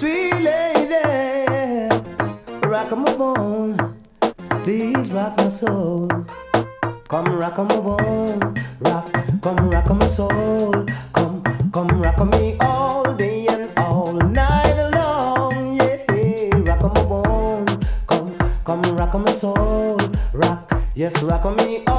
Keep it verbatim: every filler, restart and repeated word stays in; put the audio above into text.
Sweet lady, rock my bone, please rock my soul. Come rock my bone, rock, come rock my soul. Come, come rock me all day and all night long. Yeah, rock my bone, come, come rock my soul. Rock, yes, rock me